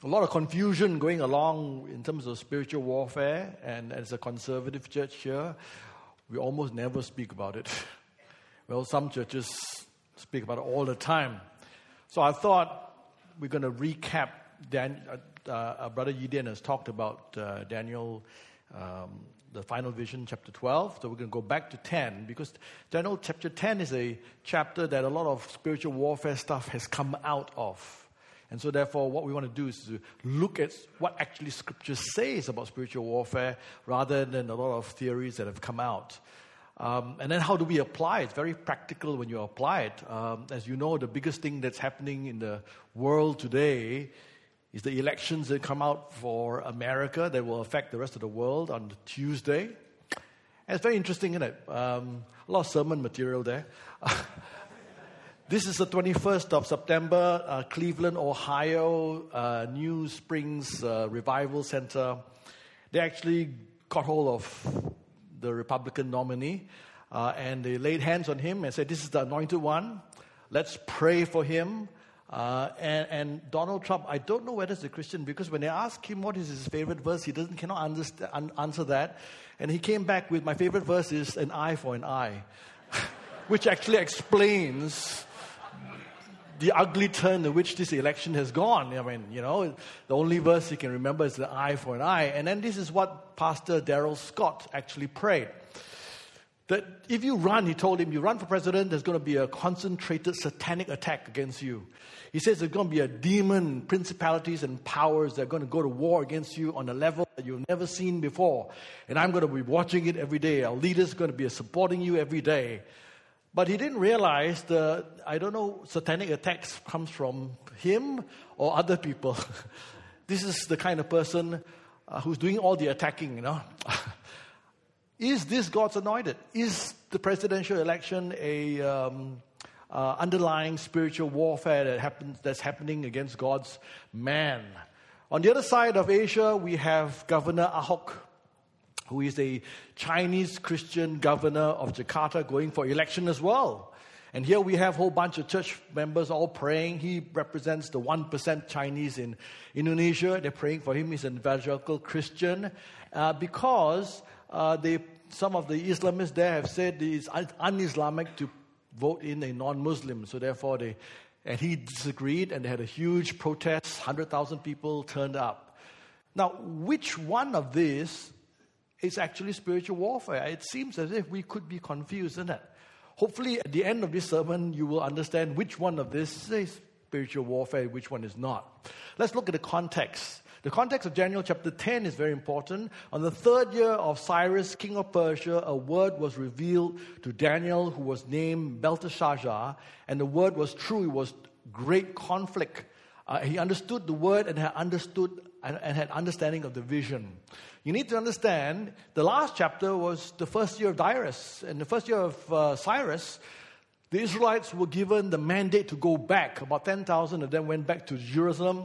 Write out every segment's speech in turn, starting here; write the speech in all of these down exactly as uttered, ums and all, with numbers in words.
a lot of confusion going along in terms of spiritual warfare, and as a conservative church here, we almost never speak about it. Well, some churches speak about it all the time. So I thought we're going to recap. Dan, uh, uh, Brother Gideon has talked about uh, Daniel, um, the final vision, chapter twelve. So we're going to go back to ten, because Daniel chapter ten is a chapter that a lot of spiritual warfare stuff has come out of. And so therefore, what we want to do is to look at what actually Scripture says about spiritual warfare, rather than a lot of theories that have come out. Um, and then how do we apply it? It's very practical when you apply it. Um, as you know, the biggest thing that's happening in the world today is the elections that come out for America that will affect the rest of the world on Tuesday. And it's very interesting, isn't it? Um, a lot of sermon material there. This is the twenty-first of September, uh, Cleveland, Ohio, uh, New Springs uh, Revival Center. They actually got hold of the Republican nominee, uh, and they laid hands on him and said, "This is the anointed one. Let's pray for him." Uh, and, and Donald Trump, I don't know whether it's a Christian, because when they ask him what is his favorite verse, he doesn't cannot understand, un, answer that. And he came back with, "My favorite verse is an eye for an eye," which actually explains the ugly turn in which this election has gone. I mean, you know, the only verse he can remember is the eye for an eye. And then this is what Pastor Darrell Scott actually prayed. That if you run, he told him, you run for president, there's going to be a concentrated satanic attack against you. He says there's going to be a demon, principalities and powers that are going to go to war against you on a level that you've never seen before. And I'm going to be watching it every day. Our leaders are going to be supporting you every day. But he didn't realize the, I don't know, satanic attacks comes from him or other people. This is the kind of person uh, who's doing all the attacking, you know. Is this God's anointed? Is the presidential election a um, uh, underlying spiritual warfare that happens that's happening against God's man? On the other side of Asia, we have Governor Ahok, who is a Chinese Christian governor of Jakarta, going for election as well. And here we have a whole bunch of church members all praying. He represents the one percent Chinese in Indonesia. They're praying for him. He's an evangelical Christian. Uh, because uh, they, some of the Islamists there have said it's un-Islamic to vote in a non-Muslim. So therefore, they, and he disagreed, and they had a huge protest. one hundred thousand people turned up. Now, which one of these is actually spiritual warfare? It seems as if we could be confused, isn't it? Hopefully, at the end of this sermon, you will understand which one of this is spiritual warfare, which one is not. Let's look at the context. The context of Daniel chapter ten is very important. On the third year of Cyrus, king of Persia, a word was revealed to Daniel, who was named Belteshazzar, and the word was true. It was great conflict. Uh, he understood the word and had understood and, and had understanding of the vision. You need to understand, the last chapter was the first year of Darius. And the first year of uh, Cyrus, the Israelites were given the mandate to go back. About ten thousand of them went back to Jerusalem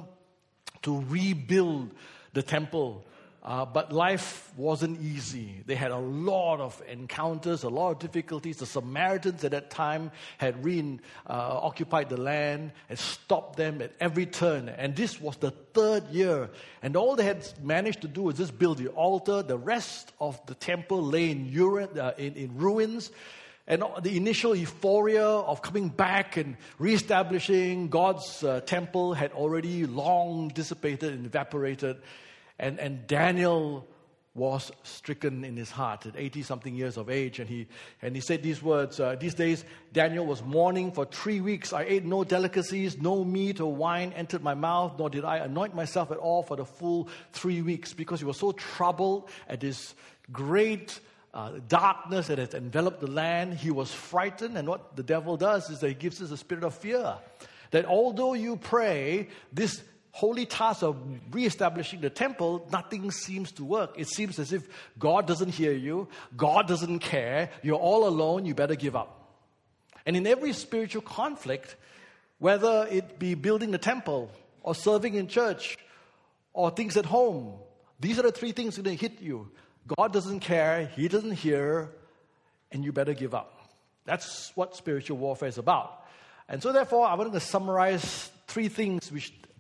to rebuild the temple. Uh, but life wasn't easy. They had a lot of encounters, a lot of difficulties. The Samaritans at that time had re- uh, occupied the land and stopped them at every turn. And this was the third year. And all they had managed to do was just build the altar. The rest of the temple lay in, uri- uh, in, in ruins. And the initial euphoria of coming back and reestablishing God's uh, temple had already long dissipated and evaporated. And, and Daniel was stricken in his heart at eighty-something years of age. And he and he said these words, uh, these days Daniel was mourning for three weeks. I ate no delicacies, no meat or wine entered my mouth, nor did I anoint myself at all for the full three weeks, because he was so troubled at this great uh, darkness that had enveloped the land. He was frightened, and what the devil does is that he gives us a spirit of fear. That although you pray, this holy task of reestablishing the temple, nothing seems to work. It seems as if God doesn't hear you, God doesn't care, you're all alone, you better give up. And in every spiritual conflict, whether it be building the temple, or serving in church, or things at home, these are the three things that hit you. God doesn't care, He doesn't hear, and you better give up. That's what spiritual warfare is about. And so therefore, I want to summarize three things which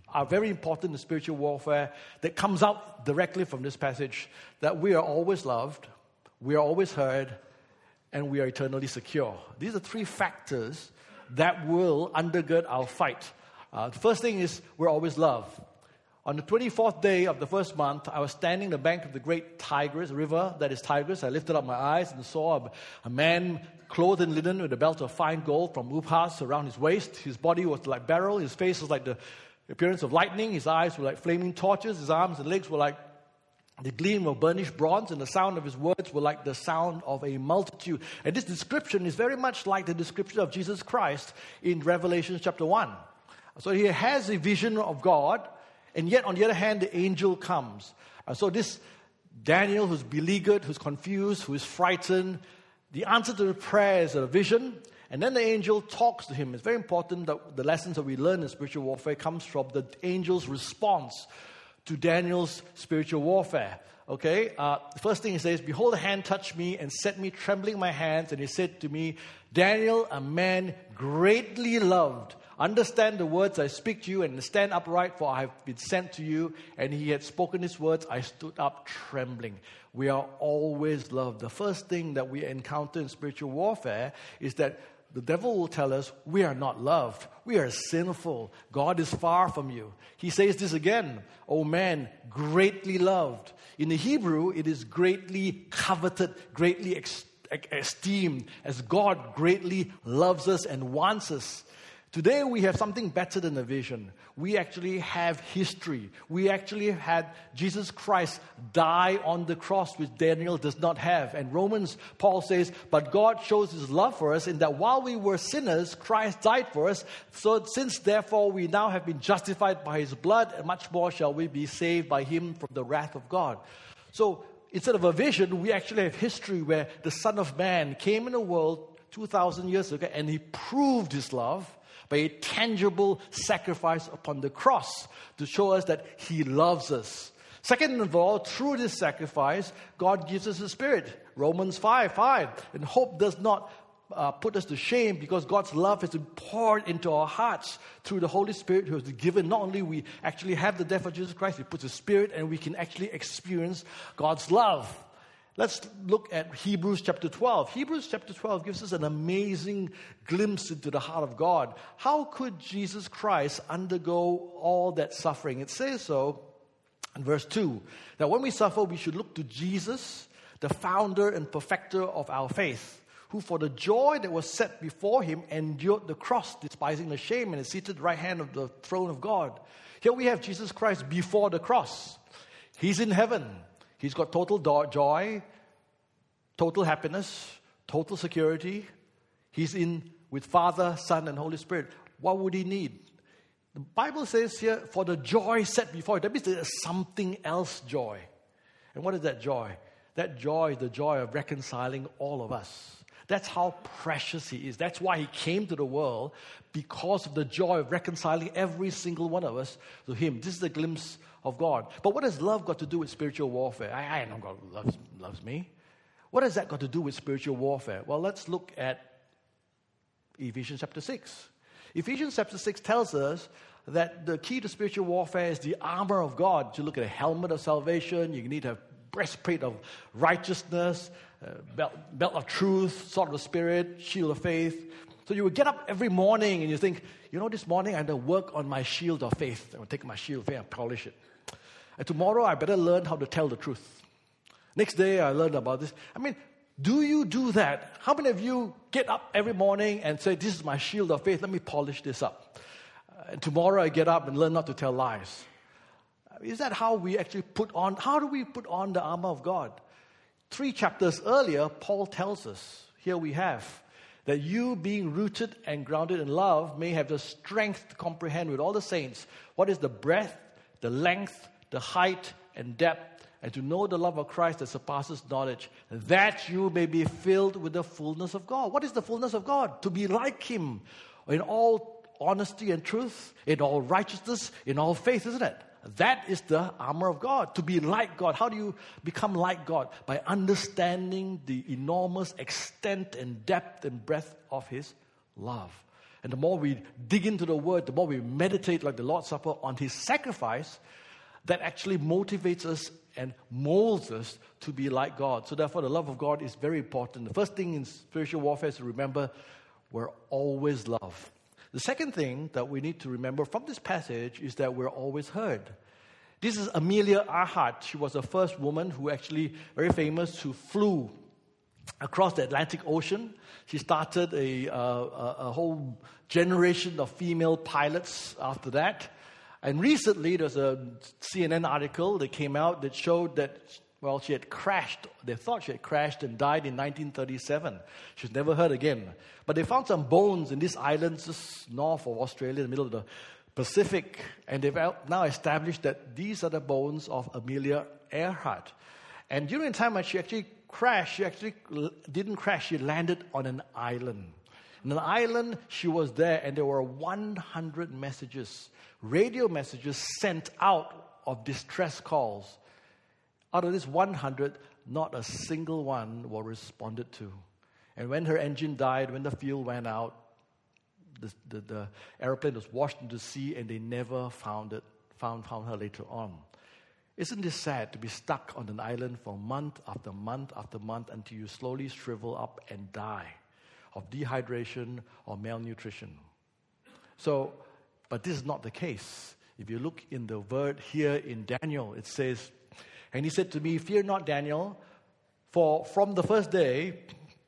are very important in spiritual warfare that comes out directly from this passage, that we are always loved, we are always heard, and we are eternally secure. These are three factors that will undergird our fight. Uh, the first thing is we're always loved. On the twenty-fourth day of the first month, I was standing on the bank of the great Tigris river, that is Tigris. I lifted up my eyes and saw a, a man clothed in linen with a belt of fine gold from Uphaz around his waist. His body was like beryl. His face was like the appearance of lightning. His eyes were like flaming torches. His arms and legs were like the gleam of burnished bronze, and the sound of his words were like the sound of a multitude. And this description is very much like the description of Jesus Christ in Revelation chapter one. So he has a vision of God, and yet on the other hand, the angel comes. And so this Daniel, who's beleaguered, who's confused, who is frightened, the answer to the prayer is a vision, and then the angel talks to him. It's very important that the lessons that we learn in spiritual warfare comes from the angel's response to Daniel's spiritual warfare. Okay, uh, the first thing he says, "Behold, a hand touched me and set me trembling in my hands, and he said to me, Daniel, a man greatly loved, understand the words I speak to you and stand upright, for I have been sent to you." And he had spoken his words. I stood up trembling. We are always loved. The first thing that we encounter in spiritual warfare is that the devil will tell us we are not loved. We are sinful. God is far from you. He says this again, "O man, greatly loved." In the Hebrew, it is greatly coveted, greatly ex- esteemed, as God greatly loves us and wants us. Today we have something better than a vision. We actually have history. We actually had Jesus Christ die on the cross, which Daniel does not have. And Romans, Paul says, "But God shows his love for us in that while we were sinners, Christ died for us. So since therefore we now have been justified by his blood, and much more shall we be saved by him from the wrath of God." So instead of a vision, we actually have history where the Son of Man came in the world two thousand years ago, and he proved his love by a tangible sacrifice upon the cross to show us that he loves us. Second of all, through this sacrifice, God gives us the Spirit. Romans five five. And hope does not uh, put us to shame, because God's love has been poured into our hearts through the Holy Spirit who has been given. Not only we actually have the death of Jesus Christ, he puts the Spirit, and we can actually experience God's love. Let's look at Hebrews chapter twelve. Hebrews chapter twelve gives us an amazing glimpse into the heart of God. How could Jesus Christ undergo all that suffering? It says so in verse two, that when we suffer, we should look to Jesus, the founder and perfecter of our faith, who for the joy that was set before him endured the cross, despising the shame, and is seated at the right hand of the throne of God. Here we have Jesus Christ before the cross. He's in heaven. He's got total joy, total happiness, total security. He's in with Father, Son, and Holy Spirit. What would he need? The Bible says here, for the joy set before him. That means there's something else joy. And what is that joy? That joy is the joy of reconciling all of us. That's how precious he is. That's why he came to the world, because of the joy of reconciling every single one of us to him. This is a glimpse of God. But what has love got to do with spiritual warfare? I, I know God loves, loves me. What has that got to do with spiritual warfare? Well, let's look at Ephesians chapter six. Ephesians chapter six tells us that the key to spiritual warfare is the armor of God. You look at a helmet of salvation. You need a breastplate of righteousness, uh, belt, belt of truth, sword of the Spirit, shield of faith. So you would get up every morning and you think, you know, this morning I have to work on my shield of faith. I will take my shield of faith and polish it. And tomorrow I better learn how to tell the truth. Next day I learn about this. I mean, do you do that? How many of you get up every morning and say, this is my shield of faith, let me polish this up. Uh, and tomorrow I get up and learn not to tell lies. Is that how we actually put on, how do we put on the armor of God? Three chapters earlier, Paul tells us, here we have, that you being rooted and grounded in love may have the strength to comprehend with all the saints what is the breadth, the length, the height and depth, and to know the love of Christ that surpasses knowledge, that you may be filled with the fullness of God. What is the fullness of God? To be like him in all honesty and truth, in all righteousness, in all faith, isn't it? That is the armor of God, to be like God. How do you become like God? By understanding the enormous extent and depth and breadth of his love. And the more we dig into the Word, the more we meditate like the Lord's Supper on His sacrifice, that actually motivates us and molds us to be like God. So therefore, the love of God is very important. The first thing in spiritual warfare is to remember we're always loved. The second thing that we need to remember from this passage is that we're always heard. This is Amelia Earhart. She was the first woman who actually, very famous, who flew across the Atlantic Ocean. She started a, uh, a, a whole generation of female pilots after that. And recently, there's a C N N article that came out that showed that, well, she had crashed. They thought she had crashed and died in nineteen thirty-seven. She's never heard again. But they found some bones in these islands just north of Australia, in the middle of the Pacific. And they've now established that these are the bones of Amelia Earhart. And during the time when she actually crashed, she actually didn't crash. She landed on an island. On an island, she was there, and there were one hundred messages, radio messages sent out of distress calls. Out of this one hundred, not a single one was responded to. And when her engine died, when the fuel went out, the, the, the airplane was washed into the sea, and they never found it, found, found her later on. Isn't this sad to be stuck on an island for month after month after month until you slowly shrivel up and die of dehydration or malnutrition? So, but this is not the case. If you look in the word here in Daniel, it says, and he said to me, "Fear not, Daniel, for from the first day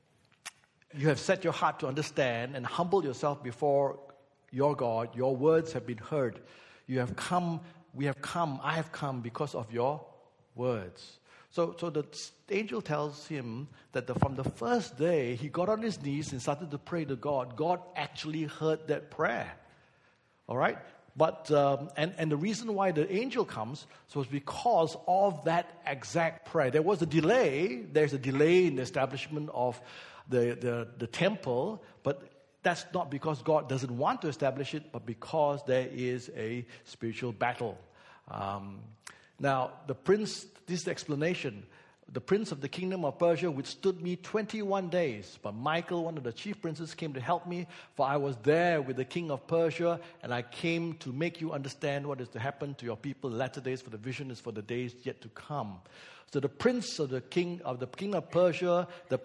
you have set your heart to understand and humble yourself before your God. Your words have been heard. You have come, we have come, I have come because of your words." So, so the angel tells him that the, from the first day he got on his knees and started to pray to God, God actually heard that prayer. All right? But, um, and, and the reason why the angel comes was because of that exact prayer. There was a delay. There's a delay in the establishment of the, the, the temple, but that's not because God doesn't want to establish it, but because there is a spiritual battle. Um, now, the prince, this is the explanation. The prince of the kingdom of Persia withstood me twenty-one days. But Michael, one of the chief princes, came to help me, for I was there with the king of Persia, and I came to make you understand what is to happen to your people in the latter days, for the vision is for the days yet to come. So the prince of the king of the king of Persia, the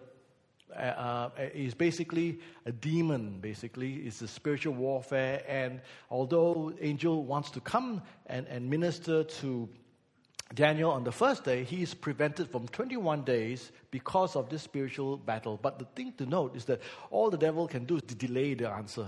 Uh, is basically a demon, basically. It's a spiritual warfare. And although angel wants to come and, and minister to Daniel on the first day, he is prevented from twenty-one days because of this spiritual battle. But the thing to note is that all the devil can do is to delay the answer.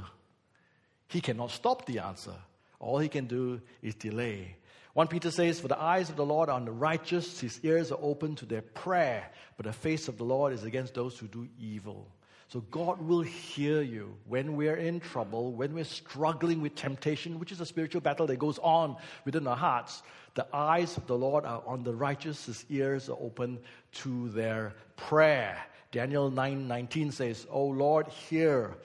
He cannot stop the answer. All he can do is delay. First Peter says, "For the eyes of the Lord are on the righteous, his ears are open to their prayer, but the face of the Lord is against those who do evil." So God will hear you when we're in trouble, when we're struggling with temptation, which is a spiritual battle that goes on within our hearts. The eyes of the Lord are on the righteous, his ears are open to their prayer. Daniel nine nineteen says, "O Lord, hear.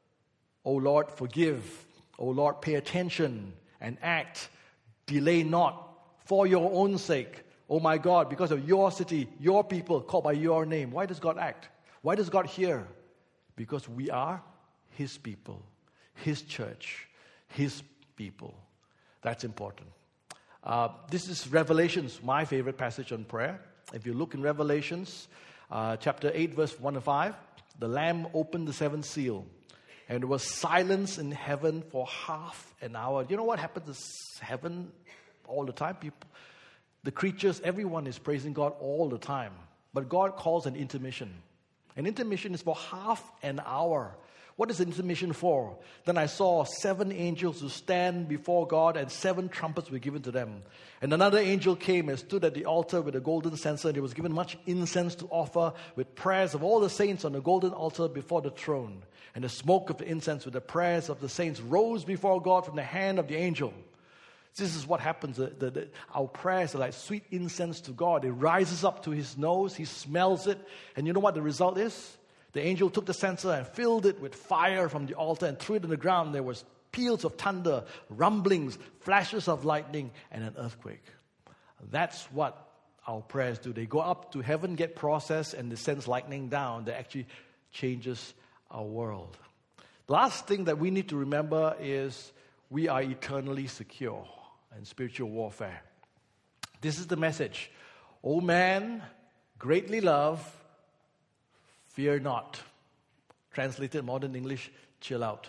O Lord, forgive. O Lord, pay attention and act. Delay not for your own sake, oh my God, because of your city, your people called by your name." Why does God act? Why does God hear? Because we are his people, his church, his people. That's important. Uh, this is Revelations, my favorite passage on prayer. If you look in Revelations, uh, chapter eight, verse one to five, the Lamb opened the seventh seal, and there was silence in heaven for half an hour. You know what happens in heaven all the time? People, the creatures, everyone is praising God all the time. But God calls an intermission. An intermission is for half an hour. What is an intermission for? Then I saw seven angels who stand before God, and seven trumpets were given to them. And another angel came and stood at the altar with a golden censer, and he was given much incense to offer with prayers of all the saints on the golden altar before the throne. And the smoke of the incense with the prayers of the saints rose before God from the hand of the angel. This is what happens. The, the, the, our prayers are like sweet incense to God. It rises up to his nose. He smells it. And you know what the result is? The angel took the censer and filled it with fire from the altar and threw it on the ground. There was peals of thunder, rumblings, flashes of lightning, and an earthquake. That's what our prayers do. They go up to heaven, get processed, and it sends lightning down that actually changes our world. Last thing that we need to remember is we are eternally secure in spiritual warfare. This is the message. O man, greatly love, fear not. Translated modern English, chill out.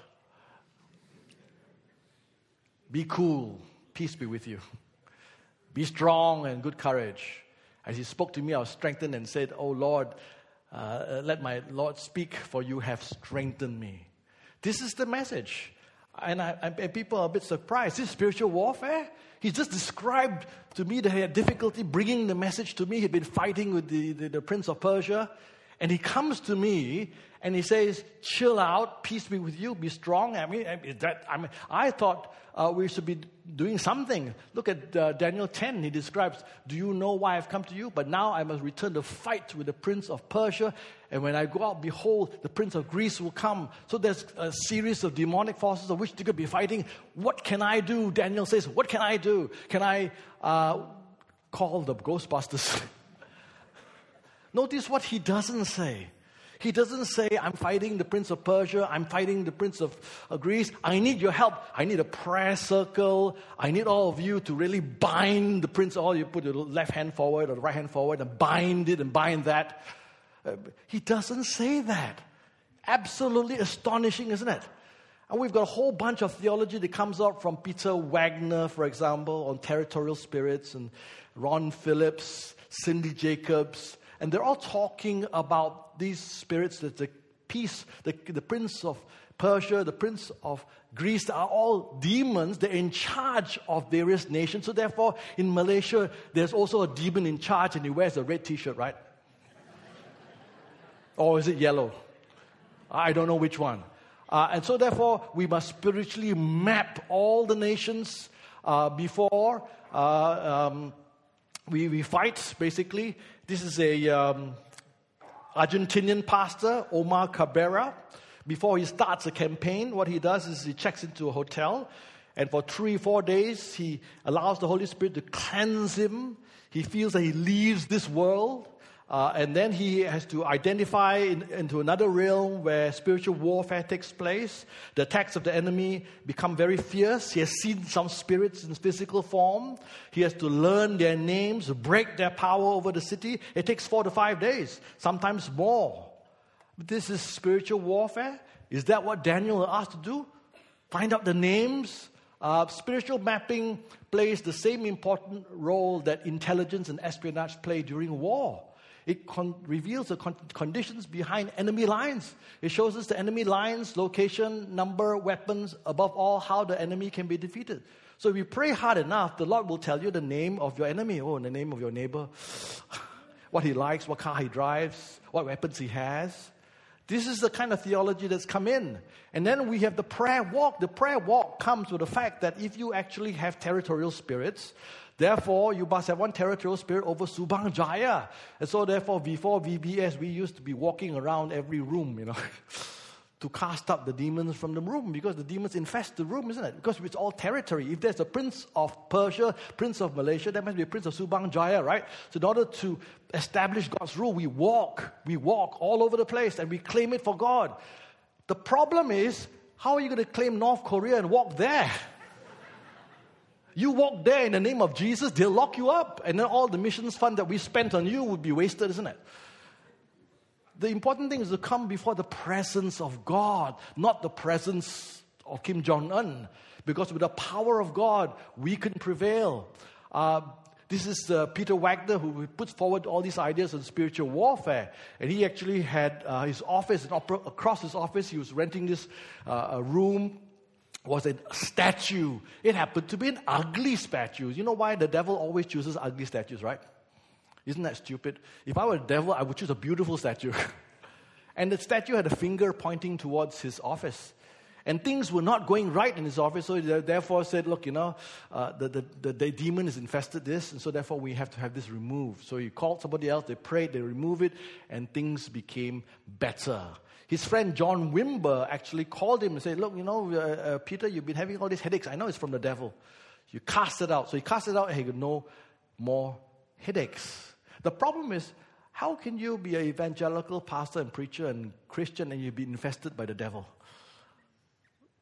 Be cool, peace be with you. Be strong and good courage. As he spoke to me, I was strengthened and said, Oh Lord, uh, let my Lord speak, for you have strengthened me. This is the message. And, I, and people are a bit surprised. This is spiritual warfare? He just described to me that he had difficulty bringing the message to me. He'd been fighting with the, the, the Prince of Persia. And he comes to me and he says, chill out, peace be with you, be strong. I mean, that, I, mean I thought uh, we should be doing something. Look at uh, Daniel ten. He describes, do you know why I've come to you? But now I must return to fight with the Prince of Persia. And when I go out, behold, the Prince of Greece will come. So there's a series of demonic forces of which they could be fighting. What can I do? Daniel says, what can I do? Can I uh, call the Ghostbusters? Notice what he doesn't say. He doesn't say, I'm fighting the Prince of Persia, I'm fighting the Prince of uh, Greece. I need your help. I need a prayer circle. I need all of you to really bind the Prince. All you put your left hand forward or the right hand forward and bind it and bind that. Uh, he doesn't say that. Absolutely astonishing, isn't it? And we've got a whole bunch of theology that comes out from Peter Wagner, for example, on territorial spirits, and Ron Phillips, Cindy Jacobs. And they're all talking about these spirits, that the peace, the, the Prince of Persia, the Prince of Greece, are all demons. They're in charge of various nations. So therefore, in Malaysia, there's also a demon in charge, and he wears a red t-shirt, right? Or is it yellow? I don't know which one. Uh, and so therefore, we must spiritually map all the nations uh, before uh, um, we, we fight, basically. This is a um, Argentinian pastor, Omar Cabrera. Before he starts a campaign, what he does is he checks into a hotel, and for three, four days, he allows the Holy Spirit to cleanse him. He feels that he leaves this world. Uh, and then he has to identify in, into another realm where spiritual warfare takes place. The attacks of the enemy become very fierce. He has seen some spirits in physical form. He has to learn their names, break their power over the city. It takes four to five days, sometimes more. This is spiritual warfare. Is that what Daniel was asked to do? Find out the names? Uh, spiritual mapping plays the same important role that intelligence and espionage play during war. It con- reveals the con- conditions behind enemy lines. It shows us the enemy lines, location, number, weapons, above all, how the enemy can be defeated. So if you pray hard enough, the Lord will tell you the name of your enemy. Oh, the name of your neighbor. What he likes, what car he drives, what weapons he has. This is the kind of theology that's come in. And then we have the prayer walk. The prayer walk comes with the fact that if you actually have territorial spirits, therefore, you must have one territorial spirit over Subang Jaya. And so therefore, before V B S, we used to be walking around every room, you know, to cast out the demons from the room, because the demons infest the room, isn't it? Because it's all territory. If there's a Prince of Persia, Prince of Malaysia, there must be a Prince of Subang Jaya, right? So in order to establish God's rule, we walk. We walk all over the place and we claim it for God. The problem is, how are you going to claim North Korea and walk there? You walk there in the name of Jesus, they'll lock you up. And then all the missions fund that we spent on you would be wasted, isn't it? The important thing is to come before the presence of God, not the presence of Kim Jong-un. Because with the power of God, we can prevail. Uh, this is uh, Peter Wagner, who puts forward all these ideas on spiritual warfare. And he actually had uh, his office, and opera, across his office, he was renting this uh, a room. Was a statue. It happened to be an ugly statue. You know why the devil always chooses ugly statues, right? Isn't that stupid? If I were the devil, I would choose a beautiful statue. And the statue had a finger pointing towards his office. And things were not going right in his office, so he therefore said, look, you know, uh, the, the, the, the demon has infested this, and so therefore we have to have this removed. So he called somebody else, they prayed, they removed it, and things became better. His friend John Wimber actually called him and said, look, you know, uh, uh, Peter, you've been having all these headaches. I know it's from the devil. You cast it out. So he cast it out and he got no more headaches. The problem is, how can you be an evangelical pastor and preacher and Christian and you've been infested by the devil?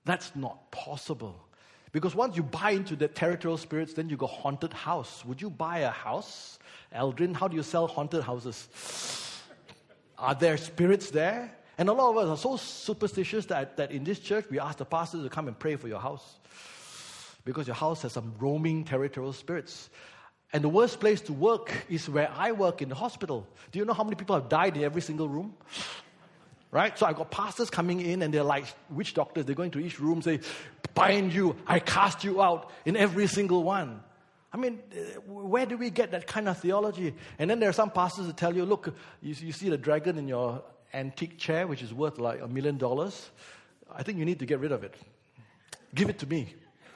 That's not possible. Because once you buy into the territorial spirits, then you go haunted house. Would you buy a house? Eldrin, how do you sell haunted houses? Are there spirits there? And a lot of us are so superstitious that, that in this church, we ask the pastor to come and pray for your house. Because your house has some roaming territorial spirits. And the worst place to work is where I work, in the hospital. Do you know how many people have died in every single room? Right? So I've got pastors coming in and they're like witch doctors. They're going to each room, say, bind you, I cast you out in every single one. I mean, where do we get that kind of theology? And then there are some pastors that tell you, look, you, you see the dragon in your antique chair, which is worth like a million dollars. I think you need to get rid of it. Give it to me.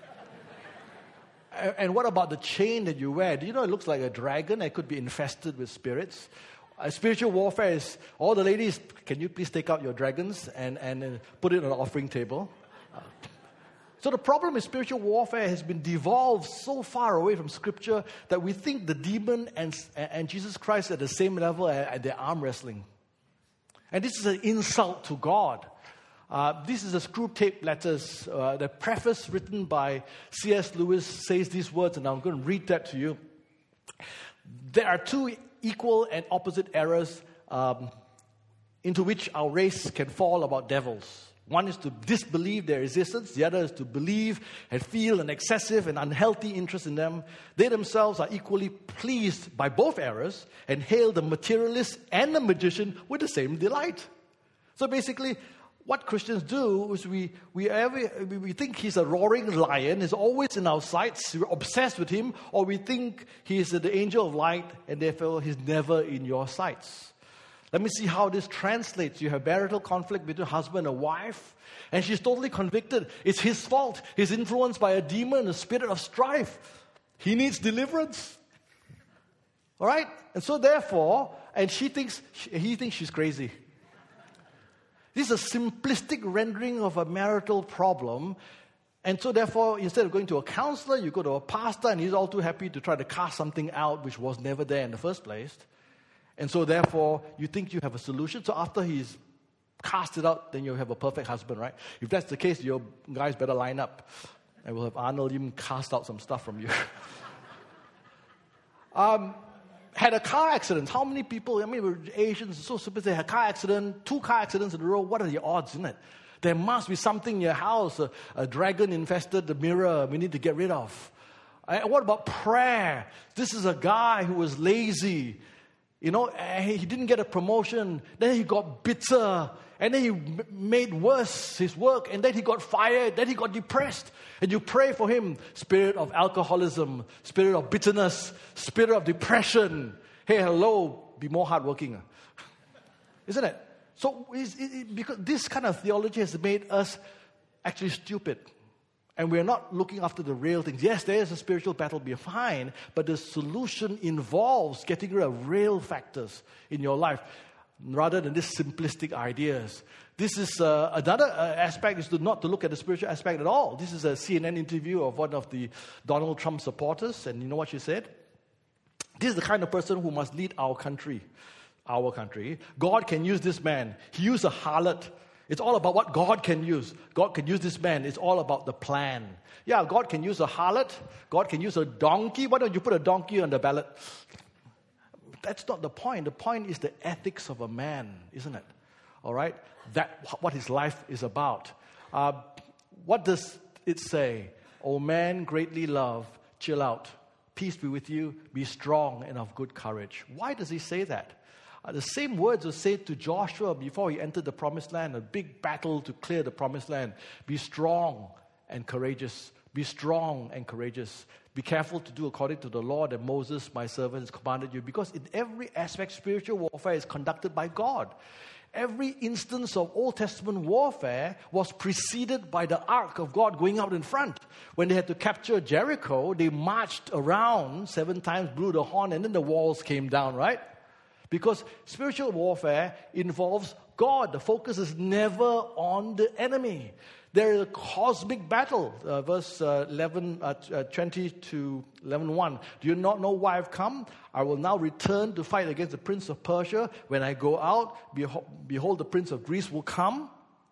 And what about the chain that you wear? Do you know it looks like a dragon? It could be infested with spirits. Uh, spiritual warfare is, all the ladies, can you please take out your dragons and, and uh, put it on the offering table? Uh, so the problem is spiritual warfare has been devolved so far away from Scripture that we think the demon and, and Jesus Christ are at the same level at their arm wrestling. And this is an insult to God. Uh, this is a screw tape letters. Uh, the preface written by C S Lewis says these words, and I'm going to read that to you. There are two equal and opposite errors um, into which our race can fall about devils. One is to disbelieve their existence. The other is to believe and feel an excessive and unhealthy interest in them. They themselves are equally pleased by both errors and hail the materialist and the magician with the same delight. So basically, what Christians do is we we, every, we think he's a roaring lion, he's always in our sights, we're obsessed with him, or we think he's the angel of light and therefore he's never in your sights. Let me see how this translates. You have marital conflict between husband and wife, and she's totally convicted. It's his fault. He's influenced by a demon, a spirit of strife. He needs deliverance. All right? And so therefore, and she thinks, he thinks she's crazy. This is a simplistic rendering of a marital problem. And so therefore, instead of going to a counselor, you go to a pastor, and he's all too happy to try to cast something out which was never there in the first place. And so therefore, you think you have a solution. So after he's cast it out, then you have a perfect husband, right? If that's the case, your guys better line up. And we'll have Arnold even cast out some stuff from you. um... Had a car accident. How many people, I mean, we're Asians, so super, they had a car accident, two car accidents in a row. What are the odds, isn't it? There must be something in your house. A, a dragon infested the mirror we need to get rid of. And what about prayer? This is a guy who was lazy. You know, he didn't get a promotion. Then he got bitter. And then he m- made worse his work. And then he got fired. Then he got depressed. And you pray for him. Spirit of alcoholism. Spirit of bitterness. Spirit of depression. Hey, hello. Be more hardworking. Isn't it? So it's, it, it, because this kind of theology has made us actually stupid. And we're not looking after the real things. Yes, there is a spiritual battle, be fine, but the solution involves getting rid of real factors in your life rather than these simplistic ideas. This is uh, another uh, aspect is to not to look at the spiritual aspect at all. This is a C N N interview of one of the Donald Trump supporters, and you know what she said? This is the kind of person who must lead our country. Our country. God can use this man. He used a harlot. It's all about what God can use. God can use this man. It's all about the plan. Yeah, God can use a harlot. God can use a donkey. Why don't you put a donkey on the ballot? That's not the point. The point is the ethics of a man, isn't it? All right? That what his life is about. Uh, what does it say? O man, greatly loved, chill out. Peace be with you. Be strong and of good courage. Why does he say that? Uh, the same words were said to Joshua before he entered the promised land, a big battle to clear the promised land. Be strong and courageous. Be strong and courageous. Be careful to do according to the law that Moses, my servant, has commanded you. Because in every aspect, spiritual warfare is conducted by God. Every instance of Old Testament warfare was preceded by the ark of God going out in front. When they had to capture Jericho, they marched around seven times, blew the horn, and then the walls came down, right? Because spiritual warfare involves God. The focus is never on the enemy. There is a cosmic battle. Uh, verse uh, eleven, uh, twenty to eleven one. Do you not know why I've come? I will now return to fight against the prince of Persia. When I go out, behold, behold the prince of Greece will come.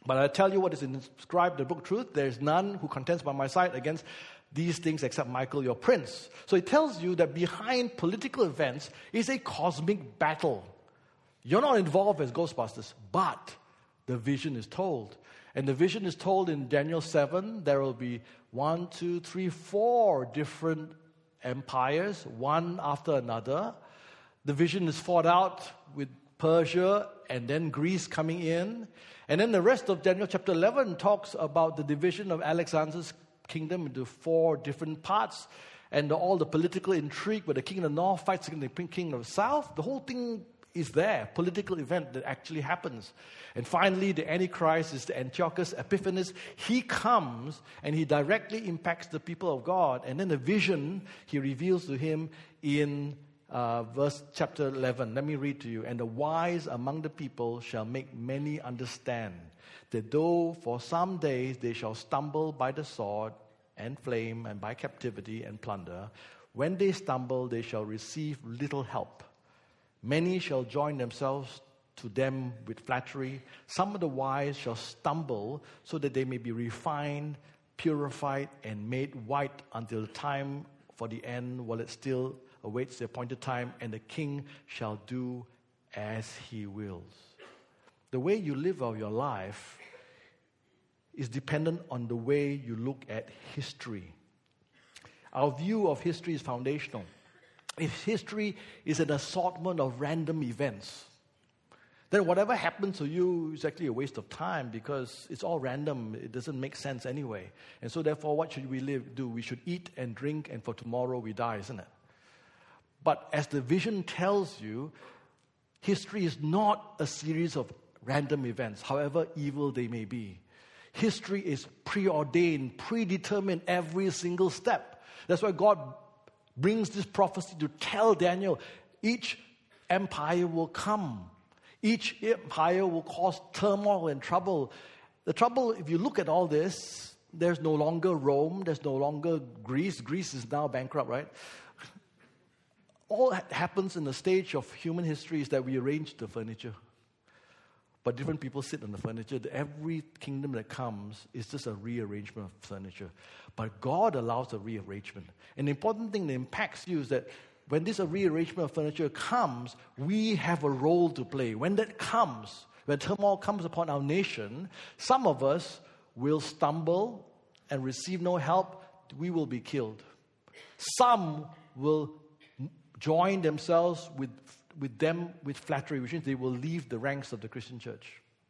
But I tell you what is inscribed in the book of truth, there is none who contends by my side against these things except Michael, your prince. So it tells you that behind political events is a cosmic battle. You're not involved as Ghostbusters, but the vision is told. And the vision is told in Daniel seven. There will be one, two, three, four different empires, one after another. The vision is fought out with Persia and then Greece coming in. And then the rest of Daniel chapter eleven talks about the division of Alexander's kingdom into four different parts, and the, all the political intrigue where the king of the north fights against the king of the south. The whole thing is there, political event that actually happens. And finally, the Antichrist is the Antiochus Epiphanes. He comes and he directly impacts the people of God. And then the vision he reveals to him in uh, verse chapter eleven. Let me read to you. And the wise among the people shall make many understand that though for some days they shall stumble by the sword and flame and by captivity and plunder, when they stumble they shall receive little help. Many shall join themselves to them with flattery. Some of the wise shall stumble so that they may be refined, purified, and made white until the time for the end, while it still awaits the appointed time, and the king shall do as he wills. The way you live out your life is dependent on the way you look at history. Our view of history is foundational. If history is an assortment of random events, then whatever happens to you is actually a waste of time because it's all random. It doesn't make sense anyway. And so therefore, what should we live, do? We should eat and drink, and for tomorrow we die, isn't it? But as the vision tells you, history is not a series of random events, however evil they may be. History is preordained, predetermined every single step. That's why God brings this prophecy to tell Daniel, each empire will come. Each empire will cause turmoil and trouble. The trouble, if you look at all this, there's no longer Rome, there's no longer Greece. Greece is now bankrupt, right? All that happens in the stage of human history is that we arrange the furniture. But different people sit on the furniture. Every kingdom that comes is just a rearrangement of furniture. But God allows a rearrangement. And the important thing that impacts you is that when this rearrangement of furniture comes, we have a role to play. When that comes, when turmoil comes upon our nation, some of us will stumble and receive no help. We will be killed. Some will join themselves with with them with flattery, which means they will leave the ranks of the Christian church.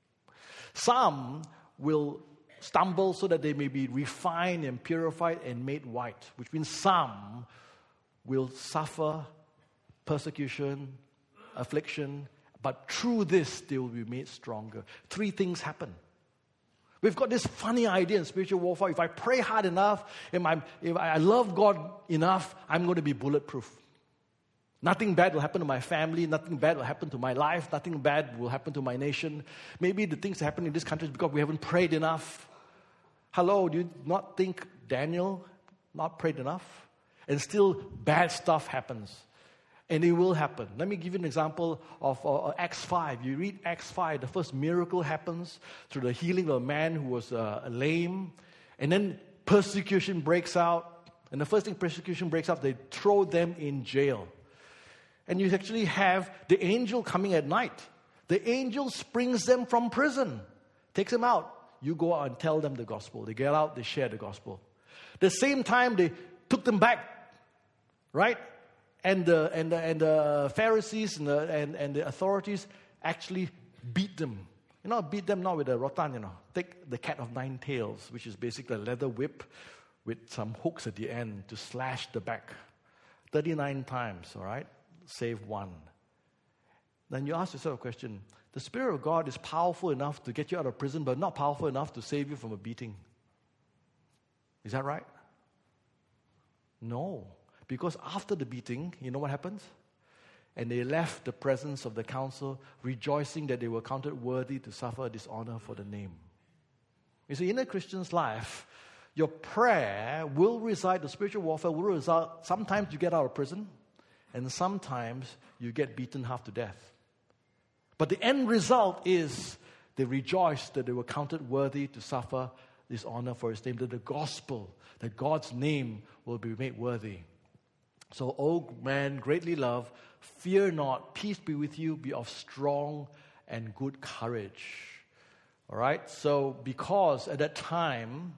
Some will stumble so that they may be refined and purified and made white, which means some will suffer persecution, affliction, but through this they will be made stronger. Three things happen. We've got this funny idea in spiritual warfare. If I pray hard enough, if, I'm, if I love God enough, I'm going to be bulletproof. Nothing bad will happen to my family. Nothing bad will happen to my life. Nothing bad will happen to my nation. Maybe the things that happen in this country is because we haven't prayed enough. Hello, do you not think Daniel not prayed enough? And still bad stuff happens. And it will happen. Let me give you an example of uh, Acts five. You read Acts five, the first miracle happens through the healing of a man who was uh, lame. And then persecution breaks out. And the first thing persecution breaks out, they throw them in jail. And you actually have the angel coming at night. The angel springs them from prison, takes them out. You go out and tell them the gospel. They get out, they share the gospel. The same time, they took them back, right? And the, and the, and the Pharisees and the, and, and the authorities actually beat them. You know, beat them not with a rotan, you know. Take the cat of nine tails, which is basically a leather whip with some hooks at the end to slash the back. thirty-nine times, all right? Save one. Then you ask yourself a question. The Spirit of God is powerful enough to get you out of prison, but not powerful enough to save you from a beating. Is that right? No. Because after the beating, you know what happens? And they left the presence of the council, rejoicing that they were counted worthy to suffer dishonor for the name. You see, in a Christian's life, your prayer will reside, the spiritual warfare will result, sometimes you get out of prison, and sometimes you get beaten half to death. But the end result is They rejoiced that they were counted worthy to suffer dishonor for his name, that the gospel, that God's name will be made worthy. So, O man, greatly loved, fear not, peace be with you, be of strong and good courage. All right? So, because at that time,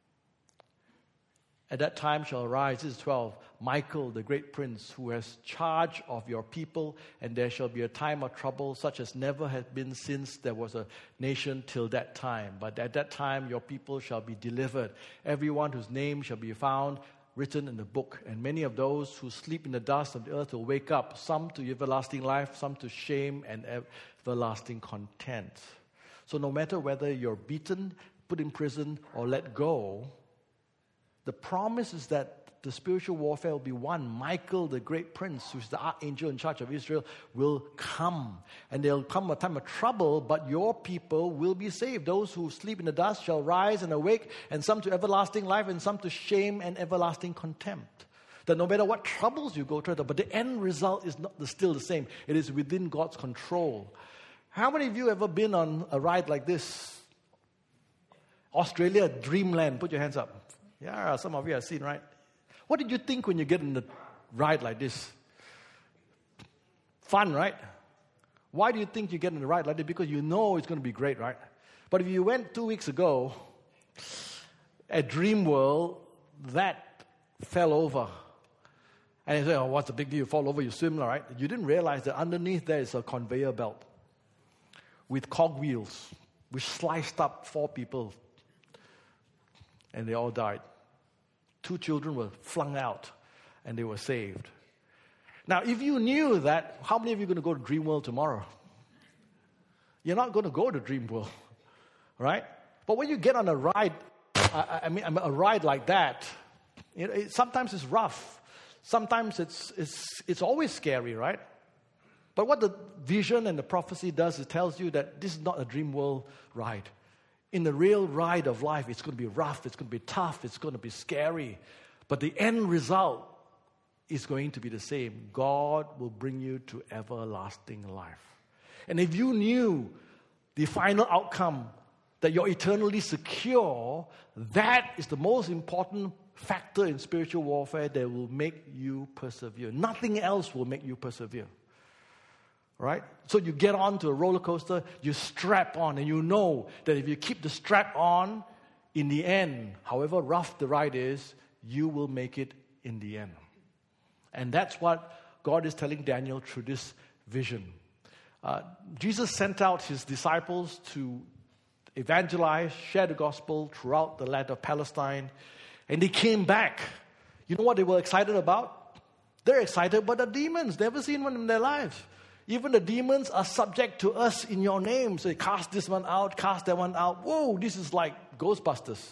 at that time shall arise, this is twelve, Michael, the great prince, who has charge of your people, and there shall be a time of trouble such as never has been since there was a nation till that time. But at that time your people shall be delivered, everyone whose name shall be found written in the book. And many of those who sleep in the dust of the earth will wake up, some to everlasting life, some to shame and everlasting contempt. So no matter whether you're beaten, put in prison, or let go, the promise is that the spiritual warfare will be won. Michael, the great prince, who's the archangel in charge of Israel, will come. And there'll come a time of trouble, but your people will be saved. Those who sleep in the dust shall rise and awake, and some to everlasting life, and some to shame and everlasting contempt. That no matter what troubles you go through, but the end result is not still the same. It is within God's control. How many of you ever been on a ride like this? Australia, Dreamland. Put your hands up. Yeah, some of you have seen, right? What did you think when you get in the ride like this? Fun, right? Why do you think you get in the ride like this? Because you know it's going to be great, right? But if you went two weeks ago at Dreamworld, that fell over. And you say, oh, what's the big deal? You fall over, you swim, right? You didn't realize that underneath there is a conveyor belt with cogwheels, which sliced up four people. And they all died. Two children were flung out, and they were saved. Now, if you knew that, how many of you are going to go to Dreamworld tomorrow? You're not going to go to Dreamworld, right? But when you get on a ride, I, I mean, a ride like that, you know, it, sometimes it's rough. Sometimes it's it's it's always scary, right? But what the vision and the prophecy does, it tells you that this is not a Dreamworld ride. In the real ride of life, it's going to be rough, it's going to be tough, it's going to be scary. But the end result is going to be the same. God will bring you to everlasting life. And if you knew the final outcome, that you're eternally secure, that is the most important factor in spiritual warfare that will make you persevere. Nothing else will make you persevere. Right? So you get onto a roller coaster, you strap on, and you know that if you keep the strap on, in the end, however rough the ride is, you will make it in the end. And that's what God is telling Daniel through this vision. Uh, Jesus sent out his disciples to evangelize, share the gospel throughout the land of Palestine, and they came back. You know what they were excited about? They're excited about the demons, never seen one in their lives. Even the demons are subject to us in your name. So cast this one out, cast that one out. Whoa, this is like Ghostbusters.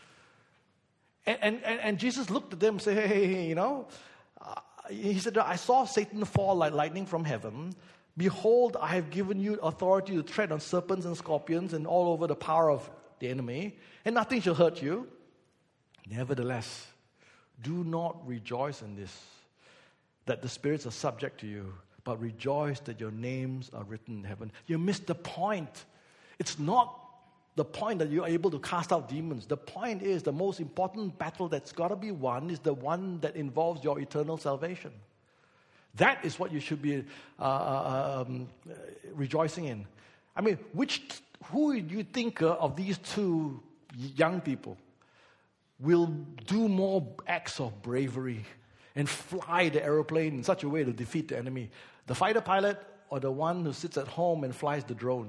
And, and, and Jesus looked at them and said, hey, hey, hey, you know. Uh, he said, I saw Satan fall like lightning from heaven. Behold, I have given you authority to tread on serpents and scorpions and all over the power of the enemy. And nothing shall hurt you. Nevertheless, do not rejoice in this, that the spirits are subject to you. But rejoice that your names are written in heaven. You missed the point. It's not the point that you're able to cast out demons. The point is the most important battle that's got to be won is the one that involves your eternal salvation. That is what you should be uh, um, rejoicing in. I mean, which who do you think uh, of these two young people will do more acts of bravery and fly the aeroplane in such a way to defeat the enemy? The fighter pilot or the one who sits at home and flies the drone?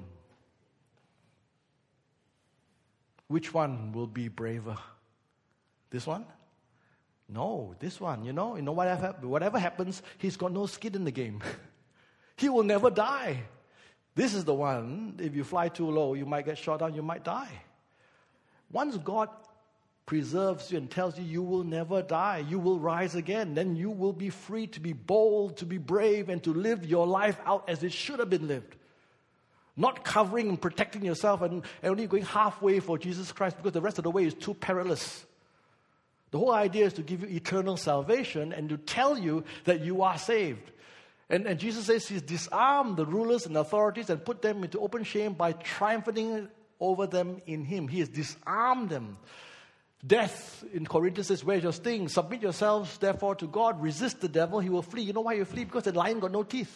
Which one will be braver? This one? No, this one. You know, you know whatever, whatever happens, he's got no skin in the game. He will never die. This is the one, if you fly too low, you might get shot down, you might die. Once God preserves you and tells you you will never die, you will rise again, then you will be free to be bold, to be brave, and to live your life out as it should have been lived. Not covering and protecting yourself and, and only going halfway for Jesus Christ because the rest of the way is too perilous. The whole idea is to give you eternal salvation and to tell you that you are saved. And, and Jesus says he's disarmed the rulers and authorities and put them into open shame by triumphing over them in him. He has disarmed them. Death, in Corinthians says, where's your sting? Submit yourselves, therefore, to God. Resist the devil, he will flee. You know why you flee? Because the lion got no teeth.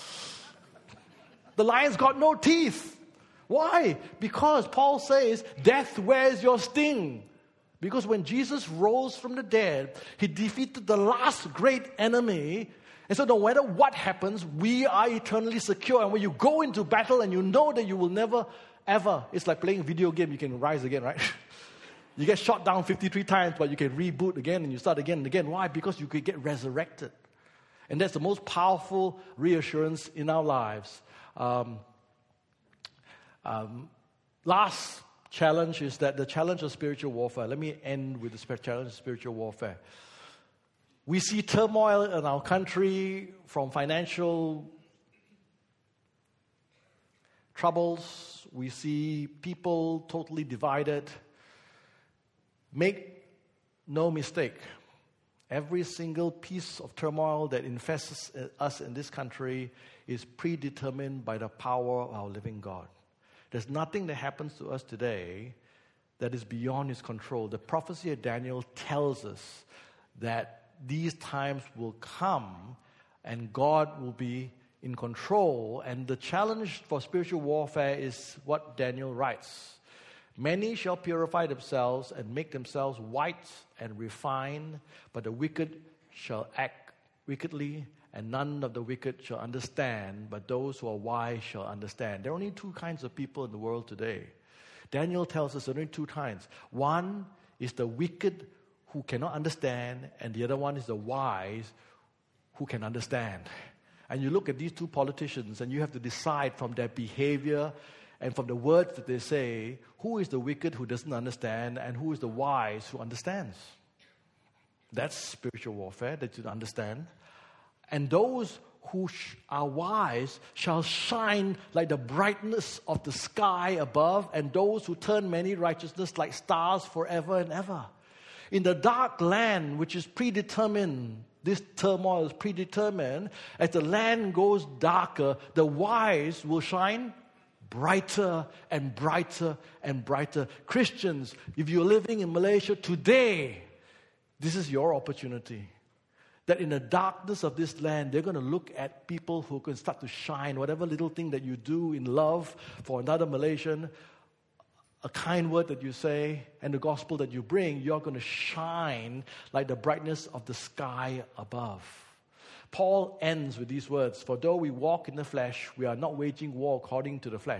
The lion's got no teeth. Why? Because Paul says, death, where's your sting? Because when Jesus rose from the dead, he defeated the last great enemy. And so no matter what happens, we are eternally secure. And when you go into battle and you know that you will never, ever, it's like playing a video game, you can rise again, right? You get shot down fifty-three times, but you can reboot again and you start again and again. Why? Because you could get resurrected. And that's the most powerful reassurance in our lives. Um, um, last challenge is that the challenge of spiritual warfare. Let me end with the challenge of spiritual warfare. We see turmoil in our country, from financial troubles. We see people totally divided. Make no mistake, every single piece of turmoil that infests us in this country is predetermined by the power of our living God. There's nothing that happens to us today that is beyond his control. The prophecy of Daniel tells us that these times will come and God will be in control. And the challenge for spiritual warfare is what Daniel writes. Many shall purify themselves and make themselves white and refined, but the wicked shall act wickedly, and none of the wicked shall understand, but those who are wise shall understand. There are only two kinds of people in the world today. Daniel tells us there are only two kinds. One is the wicked who cannot understand, and the other one is the wise who can understand. And you look at these two politicians, and you have to decide from their behavior and from the words that they say, who is the wicked who doesn't understand and who is the wise who understands? That's spiritual warfare, that you understand. And those who sh- are wise shall shine like the brightness of the sky above, and those who turn many righteousness like stars forever and ever. In the dark land, which is predetermined, this turmoil is predetermined, as the land goes darker, the wise will shine brighter and brighter and brighter. Christians, if you're living in Malaysia today, this is your opportunity. That in the darkness of this land, they're going to look at people who can start to shine. Whatever little thing that you do in love for another Malaysian, a kind word that you say, and the gospel that you bring, you're going to shine like the brightness of the sky above. Paul ends with these words, for though we walk in the flesh, we are not waging war according to the flesh.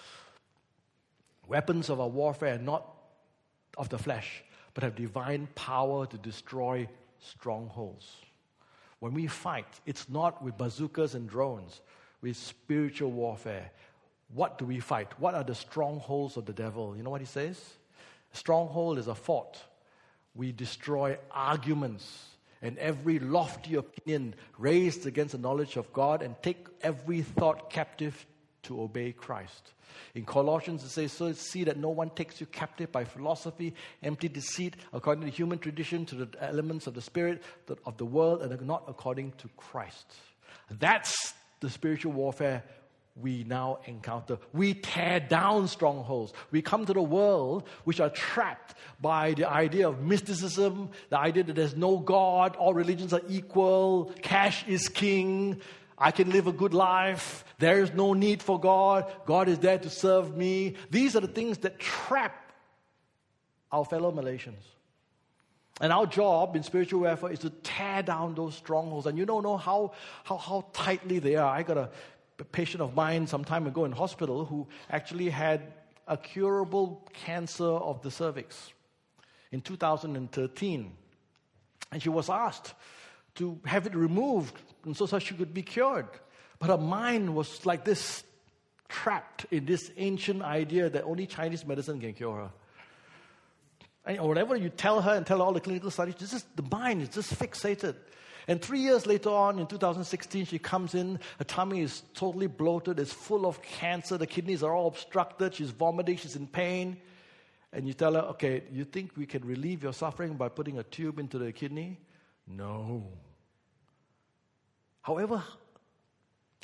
Weapons of our warfare are not of the flesh, but have divine power to destroy strongholds. When we fight, it's not with bazookas and drones, with spiritual warfare. What do we fight? What are the strongholds of the devil? You know what he says? A stronghold is a fort. We destroy arguments and every lofty opinion raised against the knowledge of God, and take every thought captive to obey Christ. In Colossians it says, so see that no one takes you captive by philosophy, empty deceit, according to human tradition, to the elements of the spirit of the world, and not according to Christ. That's the spiritual warfare we now encounter. We tear down strongholds. We come to the world which are trapped by the idea of mysticism, the idea that there's no God, all religions are equal, cash is king, I can live a good life, there is no need for God, God is there to serve me. These are the things that trap our fellow Malaysians. And our job in spiritual warfare is to tear down those strongholds. And you don't know how, how, how tightly they are. I got a A patient of mine some time ago in hospital who actually had a curable cancer of the cervix in two thousand thirteen. And she was asked to have it removed and so that she could be cured. But her mind was like this, trapped in this ancient idea that only Chinese medicine can cure her. And whatever you tell her and tell her all the clinical studies, this is, the mind is just fixated. And three years later on, in two thousand sixteen, she comes in, her tummy is totally bloated, it's full of cancer, the kidneys are all obstructed, she's vomiting, she's in pain. And you tell her, okay, you think we can relieve your suffering by putting a tube into the kidney? No. However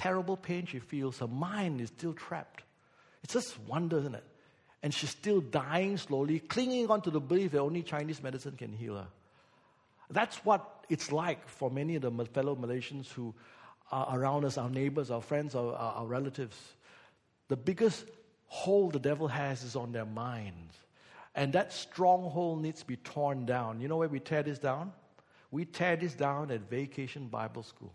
terrible pain she feels, her mind is still trapped. It's just wonder, isn't it? And she's still dying slowly, clinging on to the belief that only Chinese medicine can heal her. That's what it's like for many of the fellow Malaysians who are around us, our neighbors, our friends, our, our, our relatives. The biggest hold the devil has is on their minds. And that stronghold needs to be torn down. You know where we tear this down? We tear this down at Vacation Bible School.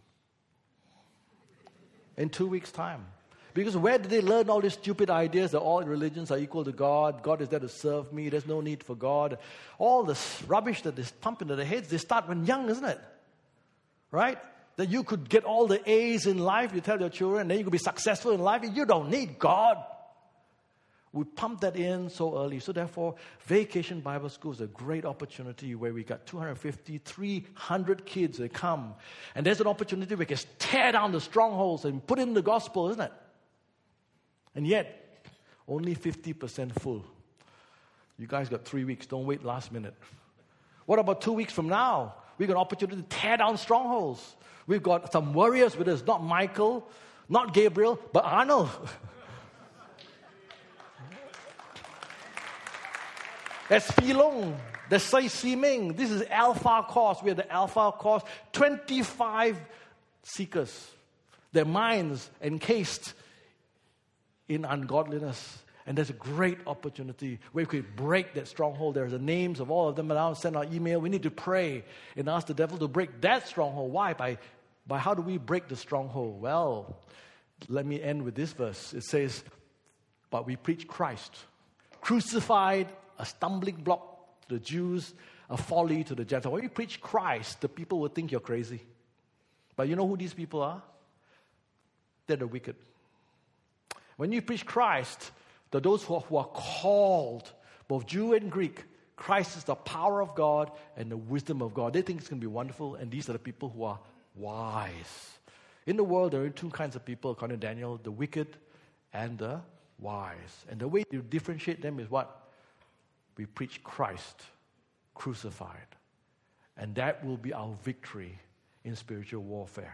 In two weeks' time. Because where did they learn all these stupid ideas that all religions are equal to God? God is there to serve me. There's no need for God. All this rubbish that they pump into their heads, they start when young, isn't it? Right? That you could get all the A's in life, you tell your children, and then you could be successful in life. You don't need God. We pump that in so early. So therefore, Vacation Bible School is a great opportunity where we got two hundred fifty, three hundred kids that come. And there's an opportunity where we can tear down the strongholds and put in the gospel, isn't it? And yet, only fifty percent full. You guys got three weeks. Don't wait last minute. What about two weeks from now? We got an opportunity to tear down strongholds. We've got some warriors with us. Not Michael, not Gabriel, but Arnold. There's Philong. There's Sai Siming. This is Alpha course. We are the Alpha course. twenty-five seekers. Their minds encased in ungodliness. And there's a great opportunity where we could break that stronghold. There's the names of all of them. Now send our email. We need to pray and ask the devil to break that stronghold. Why? By, by how do we break the stronghold? Well, let me end with this verse. It says, but we preach Christ, crucified, a stumbling block to the Jews, a folly to the Gentiles. When you preach Christ, the people will think you're crazy. But you know who these people are? They're the wicked. When you preach Christ, to those who are, who are called, both Jew and Greek, Christ is the power of God and the wisdom of God. They think it's going to be wonderful, and these are the people who are wise. In the world, there are two kinds of people, according to Daniel, the wicked and the wise. And the way you differentiate them is what? We preach Christ crucified. And that will be our victory in spiritual warfare.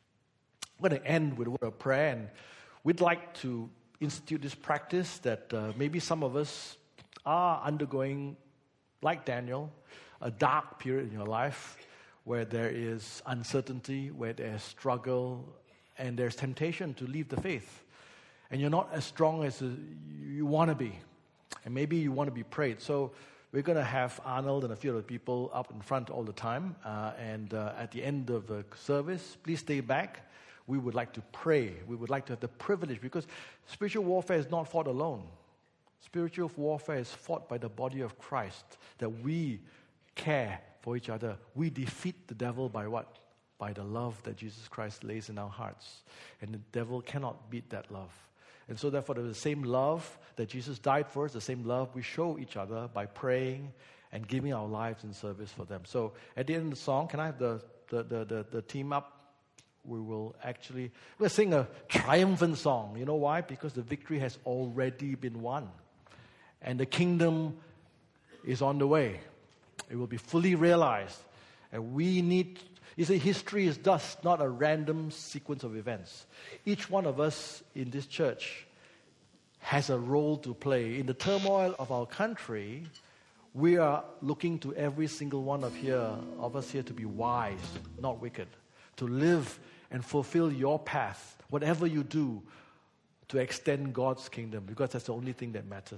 I'm going to end with a word of prayer, and we'd like to institute this practice that uh, maybe some of us are undergoing, like Daniel, a dark period in your life where there is uncertainty, where there's struggle, and there's temptation to leave the faith. And you're not as strong as you want to be. And maybe you want to be prayed. So we're going to have Arnold and a few other people up in front all the time. Uh, and uh, at the end of the service, please stay back. We would like to pray. We would like to have the privilege, because spiritual warfare is not fought alone. Spiritual warfare is fought by the body of Christ, that we care for each other. We defeat the devil by what? By the love that Jesus Christ lays in our hearts. And the devil cannot beat that love. And so therefore, there's the same love that Jesus died for us, the same love we show each other by praying and giving our lives in service for them. So at the end of the song, can I have the, the, the, the, the team up? We will actually, we'll sing a triumphant song. You know why? Because the victory has already been won. And the kingdom is on the way. It will be fully realized. And we need, you see, history is thus not a random sequence of events. Each one of us in this church has a role to play. In the turmoil of our country, we are looking to every single one of here of us here to be wise, not wicked, to live and fulfill your path, whatever you do, to extend God's kingdom, because that's the only thing that matters.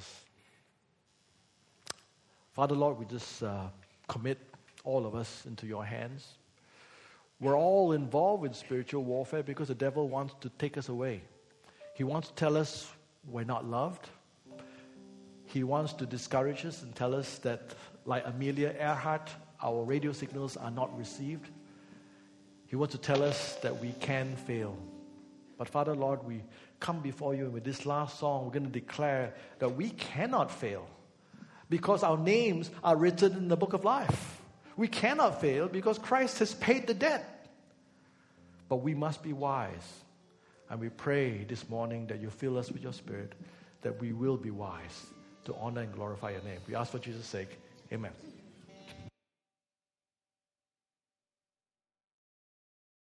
Father, Lord, we just uh, commit all of us into your hands. We're all involved in spiritual warfare because the devil wants to take us away. He wants to tell us we're not loved. He wants to discourage us and tell us that, like Amelia Earhart, our radio signals are not received. He wants to tell us that we can fail. But Father, Lord, we come before you, and with this last song, we're going to declare that we cannot fail because our names are written in the book of life. We cannot fail because Christ has paid the debt. But we must be wise. And we pray this morning that you fill us with your Spirit, that we will be wise to honor and glorify your name. We ask for Jesus' sake. Amen.